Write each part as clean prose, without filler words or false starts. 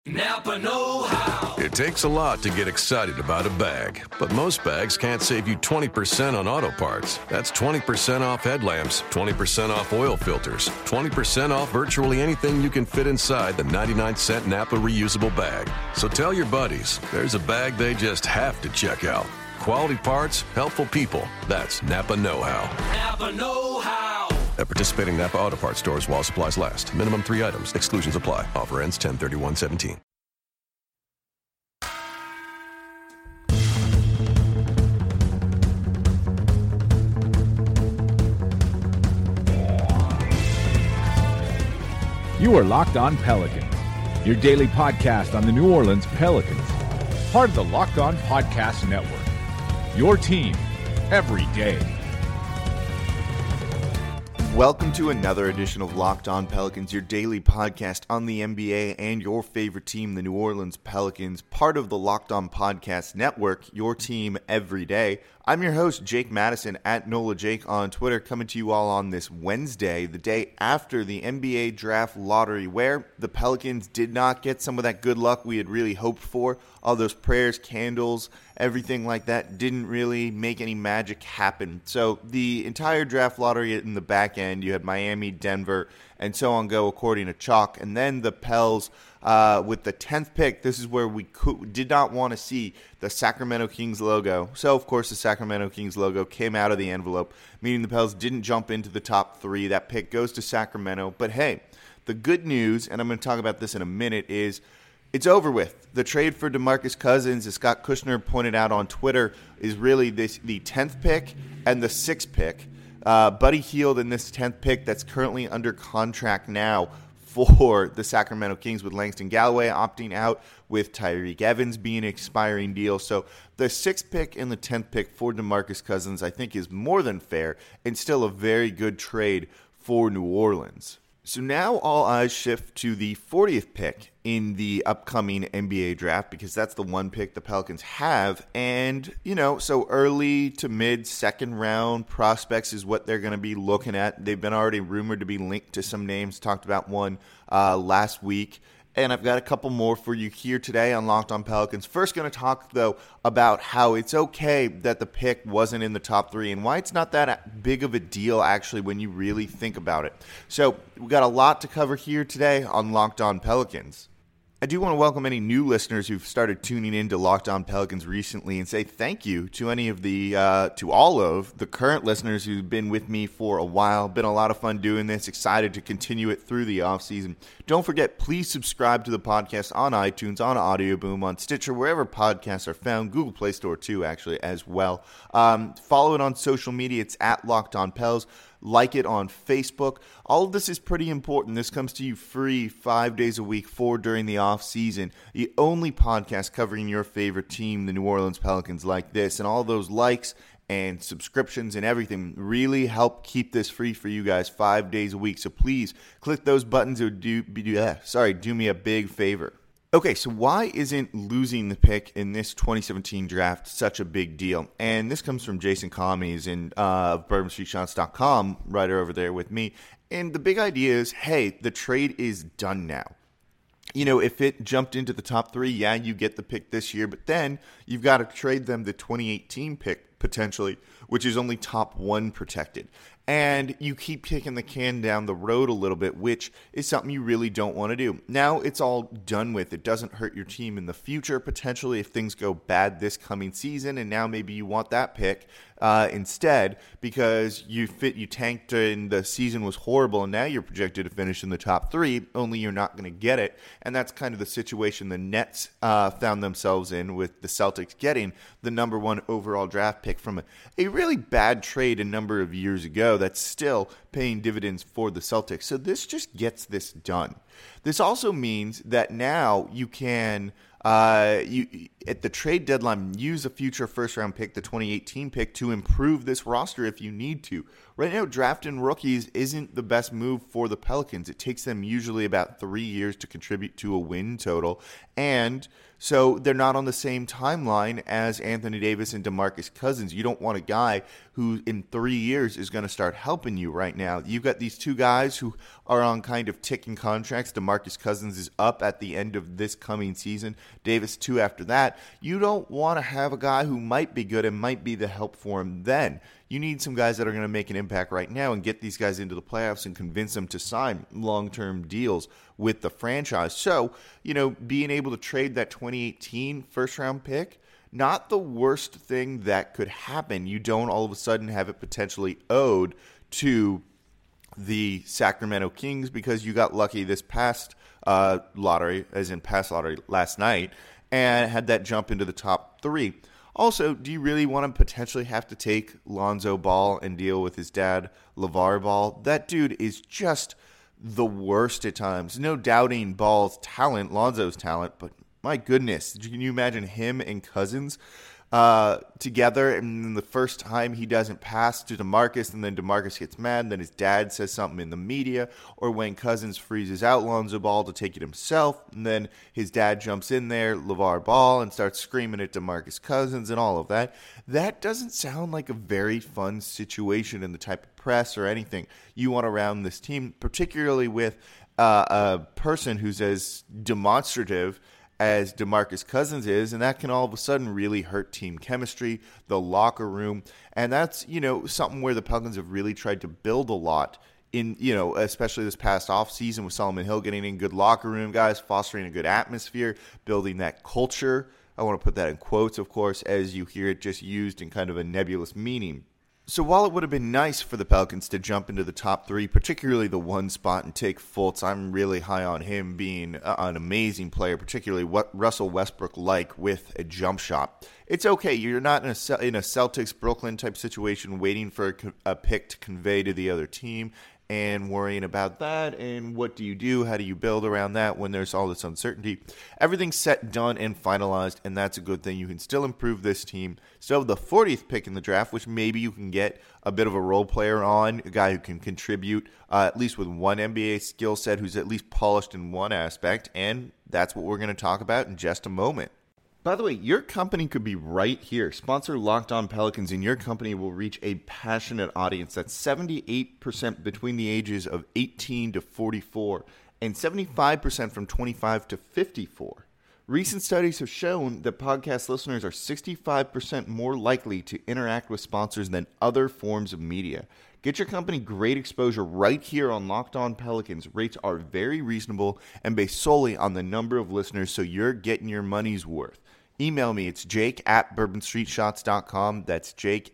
Napa know-how. It takes a lot to get excited about a bag, but most bags can't save you 20% on auto parts. That's 20% off headlamps, 20% off oil filters, 20% off virtually anything you can fit inside the 99-cent Napa reusable bag. So tell your buddies, there's a bag they just have to check out. Quality parts, helpful people. That's Napa know-how. Napa know-how. At participating Napa Auto Parts stores while supplies last. Minimum 3 items. Exclusions apply. Offer ends 10/31/17. You are Locked On Pelicans, your daily podcast on the New Orleans Pelicans, part of the Locked On Podcast Network, your team every day. Welcome to another edition of Locked On Pelicans, your daily podcast on the NBA and your favorite team, the New Orleans Pelicans, part of the Locked On Podcast Network, your team every day. I'm your host, Jake Madison, at NOLA Jake on Twitter, coming to you all on this Wednesday, the day after the NBA Draft Lottery, where the Pelicans did not get some of that good luck we had really hoped for. All those prayers, candles, everything like that didn't really make any magic happen. So the entire Draft Lottery in the back end, you had Miami, Denver, and so on go according to Chalk. And then the Pels with the 10th pick, this is where we did not want to see the Sacramento Kings logo. So, of course, the Sacramento Kings logo came out of the envelope, meaning the Pels didn't jump into the top 3. That pick goes to Sacramento. But, hey, the good news, and I'm going to talk about this in a minute, is it's over with. The trade for DeMarcus Cousins, as Scott Kushner pointed out on Twitter, is really the 10th pick and the 6th pick. Buddy Hield in this 10th pick that's currently under contract now for the Sacramento Kings, with Langston Galloway opting out, with Tyreke Evans being an expiring deal. So the 6th pick and the 10th pick for DeMarcus Cousins I think is more than fair and still a very good trade for New Orleans. So now all eyes shift to the 40th pick in the upcoming NBA draft, because that's the one pick the Pelicans have. And, so early to mid second round prospects is what they're going to be looking at. They've been already rumored to be linked to some names. Talked about one last week. And I've got a couple more for you here today on Locked On Pelicans. First, going to talk, though, about how it's okay that the pick wasn't in the top 3 and why it's not that big of a deal, actually, when you really think about it. So we've got a lot to cover here today on Locked On Pelicans. I do want to welcome any new listeners who've started tuning in to Locked On Pelicans recently and say thank you to any of to all of the current listeners who've been with me for a while. Been a lot of fun doing this. Excited to continue it through the offseason. Don't forget, please subscribe to the podcast on iTunes, on Audio Boom, on Stitcher, wherever podcasts are found. Google Play Store too, actually, as well. Follow it on social media. It's at Locked On Pels. Like it on Facebook. All of this is pretty important. This comes to you free 5 days a week during the off season. The only podcast covering your favorite team, the New Orleans Pelicans, like this. And all those likes and subscriptions and everything really help keep this free for you guys 5 days a week. So please click those buttons or do me a big favor. Okay, so why isn't losing the pick in this 2017 draft such a big deal? And this comes from Jason Commies of BourbonStreetShots.com, writer over there with me. And the big idea is, hey, the trade is done now. If it jumped into the top 3, yeah, you get the pick this year, but then you've got to trade them the 2018 pick, potentially, which is only top 1 protected. And you keep kicking the can down the road a little bit, which is something you really don't want to do. Now it's all done with. It doesn't hurt your team in the future, potentially, if things go bad this coming season, and now maybe you want that pick instead because you tanked and the season was horrible, and now you're projected to finish in the top 3, only you're not going to get it. And that's kind of the situation the Nets found themselves in, with the Celtics getting the number 1 overall draft pick from a really bad trade a number of years ago that's still paying dividends for the Celtics. So this just gets this done. This also means that now you can you at the trade deadline, use a future first-round pick, the 2018 pick, to improve this roster if you need to. Right now, drafting rookies isn't the best move for the Pelicans. It takes them usually about 3 years to contribute to a win total, and so they're not on the same timeline as Anthony Davis and DeMarcus Cousins. You don't want a guy who in 3 years is going to start helping you right now. You've got these two guys who are on kind of ticking contracts. DeMarcus Cousins is up at the end of this coming season. Davis 2 after that. You don't want to have a guy who might be good and might be the help for him then. You need some guys that are going to make an impact right now and get these guys into the playoffs and convince them to sign long-term deals with the franchise. So, being able to trade that 2018 first-round pick, not the worst thing that could happen. You don't all of a sudden have it potentially owed to the Sacramento Kings because you got lucky this past lottery, as in past lottery last night, and had that jump into the top 3. Also, do you really want to potentially have to take Lonzo Ball and deal with his dad, LeVar Ball? That dude is just the worst at times. No doubting Ball's talent, Lonzo's talent, but my goodness, can you imagine him and Cousins together, and then the first time he doesn't pass to DeMarcus, and then DeMarcus gets mad, and then his dad says something in the media, or when Cousins freezes out Lonzo Ball to take it himself, and then his dad jumps in there, LeVar Ball, and starts screaming at DeMarcus Cousins and all of that. That doesn't sound like a very fun situation in the type of press or anything you want around this team, particularly with a person who's as demonstrative as DeMarcus Cousins is, and that can all of a sudden really hurt team chemistry, the locker room, and that's, something where the Pelicans have really tried to build a lot in, especially this past offseason with Solomon Hill getting in good locker room guys, fostering a good atmosphere, building that culture. I want to put that in quotes, of course, as you hear it just used in kind of a nebulous meaning. So while it would have been nice for the Pelicans to jump into the top 3, particularly the 1 spot and take Fultz, I'm really high on him being an amazing player, particularly what Russell Westbrook-like with a jump shot. It's okay. You're not in a Celtics-Brooklyn type situation waiting for a pick to convey to the other team and worrying about that, and what do you do? How do you build around that when there's all this uncertainty? Everything's set, done, and finalized, and that's a good thing. You can still improve this team. Still have the 40th pick in the draft, which maybe you can get a bit of a role player on, a guy who can contribute at least with one NBA skill set, who's at least polished in one aspect, and that's what we're going to talk about in just a moment. By the way, your company could be right here. Sponsor Locked On Pelicans, and your company will reach a passionate audience. That's 78% between the ages of 18 to 44, and 75% from 25 to 54. Recent studies have shown that podcast listeners are 65% more likely to interact with sponsors than other forms of media. Get your company great exposure right here on Locked On Pelicans. Rates are very reasonable and based solely on the number of listeners, so you're getting your money's worth. Email me. It's jake@bourbonstreetshots.com. That's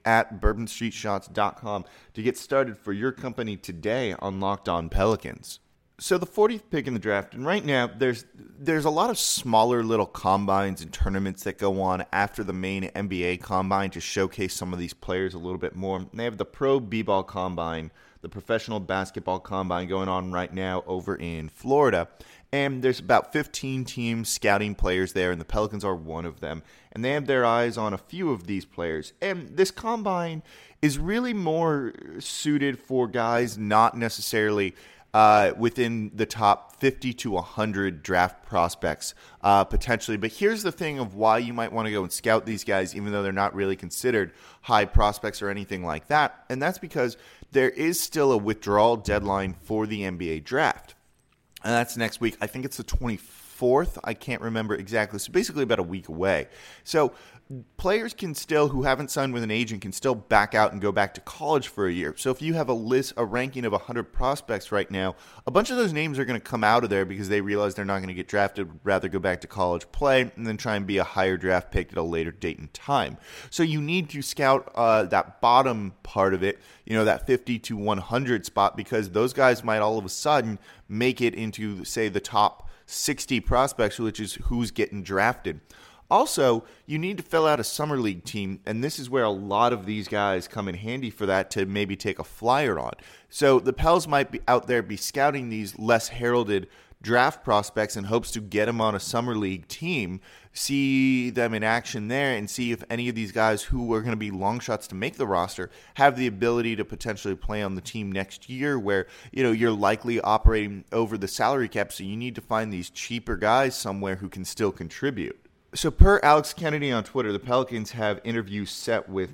jake@bourbonstreetshots.com to get started for your company today on Locked On Pelicans. So the 40th pick in the draft, and right now there's a lot of smaller little combines and tournaments that go on after the main NBA combine to showcase some of these players a little bit more. And they have the Pro B-Ball Combine, the Professional Basketball Combine going on right now over in Florida. And there's about 15 teams scouting players there, and the Pelicans are one of them. And they have their eyes on a few of these players. And this combine is really more suited for guys not necessarily within the top 50 to 100 draft prospects, potentially. But here's the thing of why you might want to go and scout these guys, even though they're not really considered high prospects or anything like that. And that's because there is still a withdrawal deadline for the NBA draft. And that's next week. I think it's the 24th. I can't remember exactly. So basically about a week away. So players can still, who haven't signed with an agent, can still back out and go back to college for a year. So if you have a ranking of 100 prospects right now, a bunch of those names are going to come out of there because they realize they're not going to get drafted, rather go back to college play, and then try and be a higher draft pick at a later date and time. So you need to scout that bottom part of it, that 50 to 100 spot, because those guys might all of a sudden make it into, say, the top 60 prospects, which is who's getting drafted. Also, you need to fill out a summer league team, and this is where a lot of these guys come in handy for that to maybe take a flyer on. So the Pels might be out there be scouting these less heralded draft prospects in hopes to get him on a summer league team, see them in action there, and see if any of these guys who are going to be long shots to make the roster have the ability to potentially play on the team next year, where you're likely operating over the salary cap, so you need to find these cheaper guys somewhere who can still contribute. So per Alex Kennedy on Twitter, the Pelicans have interviews set with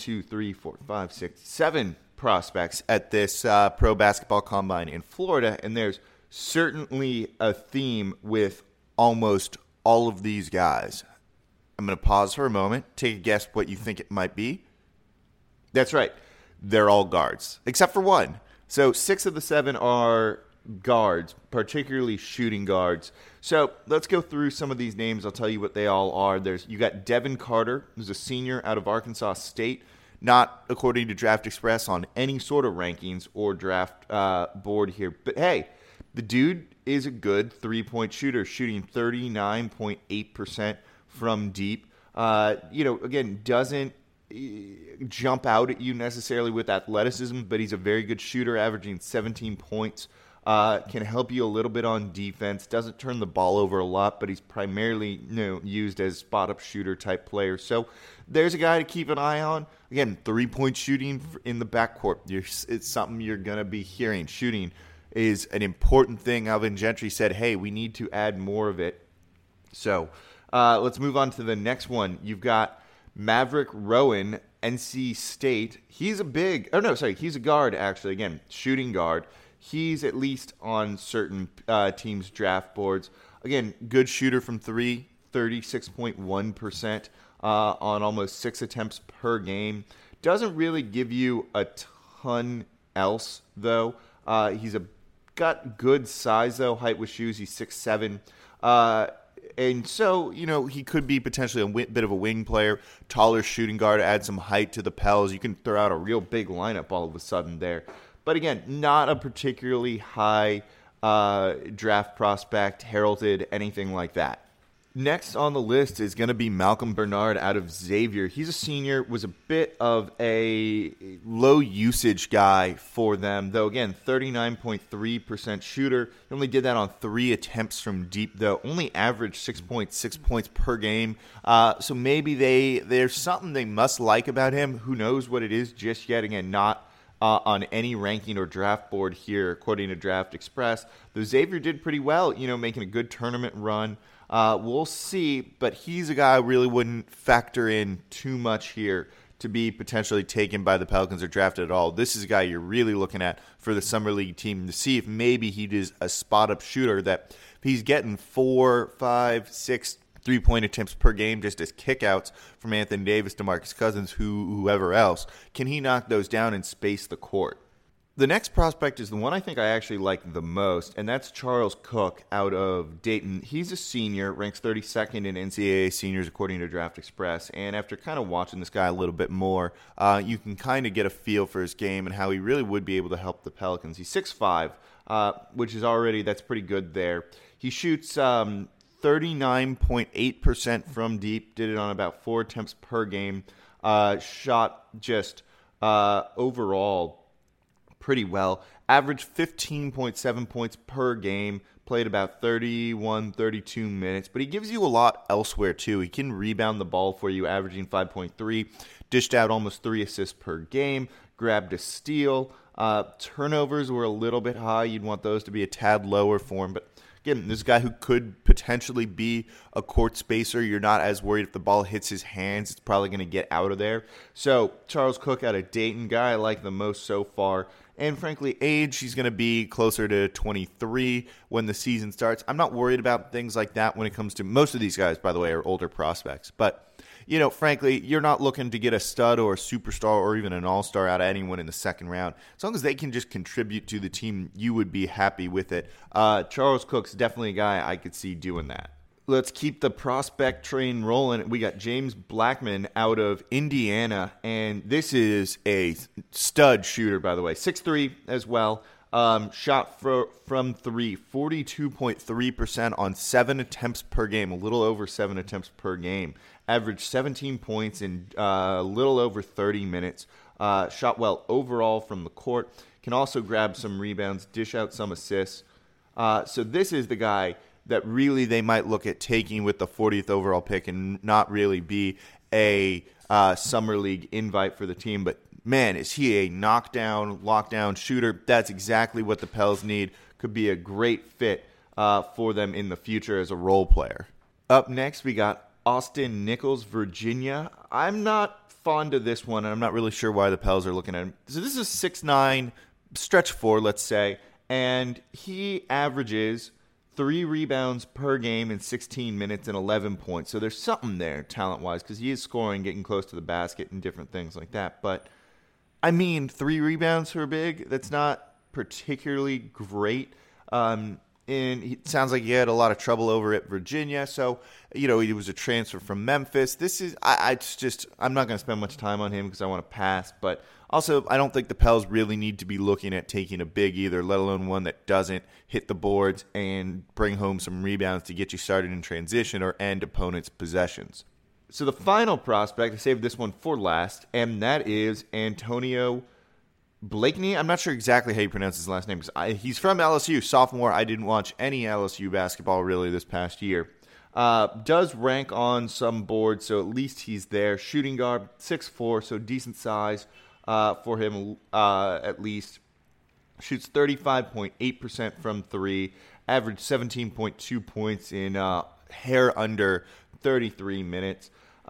7 prospects at this pro basketball combine in Florida, and there's certainly a theme with almost all of these guys. I'm going to pause for a moment, take a guess what you think it might be. That's right. They're all guards, except for one. So 6 of the 7 are guards, particularly shooting guards. So let's go through some of these names. I'll tell you what they all are. You got Devin Carter, who's a senior out of Arkansas State, not according to Draft Express on any sort of rankings or draft board here. But hey, the dude is a good three-point shooter, shooting 39.8% from deep. Again, doesn't jump out at you necessarily with athleticism, but he's a very good shooter, averaging 17 points. Can help you a little bit on defense. Doesn't turn the ball over a lot, but he's primarily used as spot-up shooter type player. So there's a guy to keep an eye on. Again, three-point shooting in the backcourt. It's something you're going to be hearing. Shooting is an important thing. Alvin Gentry said, hey, we need to add more of it. So let's move on to the next one. You've got Maverick Rowan, NC State. He's a guard, actually. Again, shooting guard. He's at least on certain teams' draft boards. Again, good shooter from 3, 36.1% on almost 6 attempts per game. Doesn't really give you a ton else, though. He's got good size, though. Height with shoes, he's 6'7". And so, he could be potentially a bit of a wing player, taller shooting guard, add some height to the Pels. You can throw out a real big lineup all of a sudden there. But again, not a particularly high draft prospect, heralded, anything like that. Next on the list is going to be Malcolm Bernard out of Xavier. He's a senior, was a bit of a low-usage guy for them, though, again, 39.3% shooter. He only did that on 3 attempts from deep, though. Only averaged 6.6 points per game. So maybe there's something they must like about him. Who knows what it is just yet. Again, not on any ranking or draft board here, according to Draft Express. Though Xavier did pretty well, making a good tournament run. We'll see, but he's a guy I really wouldn't factor in too much here to be potentially taken by the Pelicans or drafted at all. This is a guy you're really looking at for the Summer League team to see if maybe he is a spot-up shooter that if he's getting 4, 5, 6 3-point attempts per game just as kickouts from Anthony Davis, DeMarcus Cousins, whoever else, can he knock those down and space the court? The next prospect is the one I think I actually like the most, and that's Charles Cook out of Dayton. He's a senior, ranks 32nd in NCAA seniors according to Draft Express, and after kind of watching this guy a little bit more, you can kind of get a feel for his game and how he really would be able to help the Pelicans. He's 6'5", which is that's pretty good there. He shoots 39.8% from deep, did it on about 4 attempts per game, shot just overall pretty well. Averaged 15.7 points per game, played about 31, 32 minutes, but he gives you a lot elsewhere too. He can rebound the ball for you, averaging 5.3, dished out almost 3 assists per game, grabbed a steal. Turnovers were a little bit high. You'd want those to be a tad lower for him, but again, this guy who could potentially be a court spacer. You're not as worried if the ball hits his hands. It's probably going to get out of there. So Charles Cook out of Dayton, guy I like the most so far. And frankly, age, he's going to be closer to 23 when the season starts. I'm not worried about things like that when it comes to most of these guys, by the way, are older prospects. But, frankly, you're not looking to get a stud or a superstar or even an all-star out of anyone in the second round. As long as they can just contribute to the team, you would be happy with it. Charles Cook's definitely a guy I could see doing that. Let's keep the prospect train rolling. We got James Blackman out of Indiana, and this is a stud shooter, by the way. 6'3" as well. Shot from 3, 42.3% on 7 attempts per game, a little over 7 attempts per game. Averaged 17 points in a little over 30 minutes. Shot well overall from the court. Can also grab some rebounds, dish out some assists. So this is the guy that really they might look at taking with the 40th overall pick and not really be a summer league invite for the team. But man, is he a knockdown, lockdown shooter. That's exactly what the Pels need. Could be a great fit for them in the future as a role player. Up next, we got Austin Nichols, Virginia. I'm not fond of this one, and I'm not really sure why the Pels are looking at him. So this is 6'9", stretch 4, let's say, and he averages 3 rebounds per game in 16 minutes and 11 points. So there's something there talent-wise because he is scoring, getting close to the basket and different things like that. But, I mean, 3 rebounds for a big, that's not particularly great. And it sounds like he had a lot of trouble over at Virginia. So, he was a transfer from Memphis. This is, I'm not going to spend much time on him because I want to pass. But also, I don't think the Pels really need to be looking at taking a big either, let alone one that doesn't hit the boards and bring home some rebounds to get you started in transition or end opponents' possessions. So the final prospect, I saved this one for last, and that is Antonio Blakeney. I'm not sure exactly how you pronounce his last name because he's from LSU, sophomore. I didn't watch any LSU basketball really this past year. Does rank on some boards, so at least he's there. Shooting guard, 6'4", so decent size for him at least. Shoots 35.8% from 3, averaged 17.2 points in hair under 33 minutes,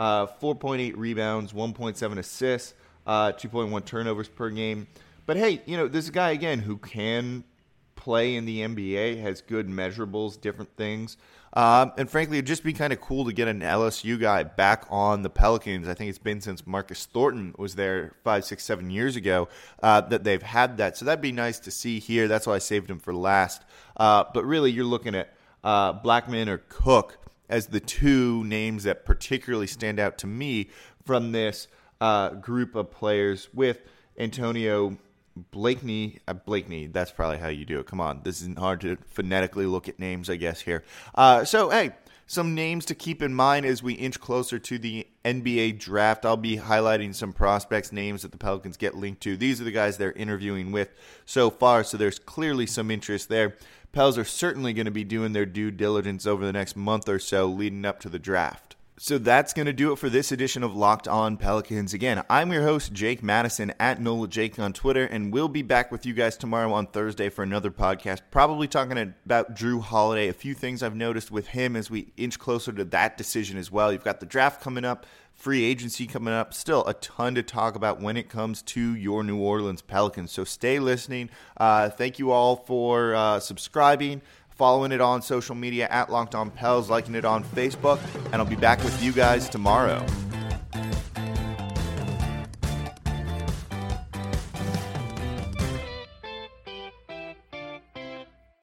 4.8 rebounds, 1.7 assists, 2.1 turnovers per game. But hey, this is a guy, again, who can play in the NBA, has good measurables, different things. And frankly, it'd just be kind of cool to get an LSU guy back on the Pelicans. I think it's been since Marcus Thornton was there 5, 6, 7 years ago that they've had that. So that'd be nice to see here. That's why I saved him for last. But really, you're looking at Blackman or Cook as the 2 names that particularly stand out to me from this group of players, with Antonio Blakeney, that's probably how you do it. Come on, this isn't hard to phonetically look at names, I guess, here. So, hey, some names to keep in mind as we inch closer to the NBA draft. I'll be highlighting some prospects' names that the Pelicans get linked to. These are the guys they're interviewing with so far, so there's clearly some interest there. Pels are certainly going to be doing their due diligence over the next month or so leading up to the draft. So that's going to do it for this edition of Locked On Pelicans. Again, I'm your host, Jake Madison, at NolaJake on Twitter, and we'll be back with you guys tomorrow on Thursday for another podcast, probably talking about Drew Holiday, a few things I've noticed with him as we inch closer to that decision as well. You've got the draft coming up, free agency coming up, still a ton to talk about when it comes to your New Orleans Pelicans. So stay listening. Thank you all for subscribing, following it on social media at Locked On Pels, liking it on Facebook, and I'll be back with you guys tomorrow.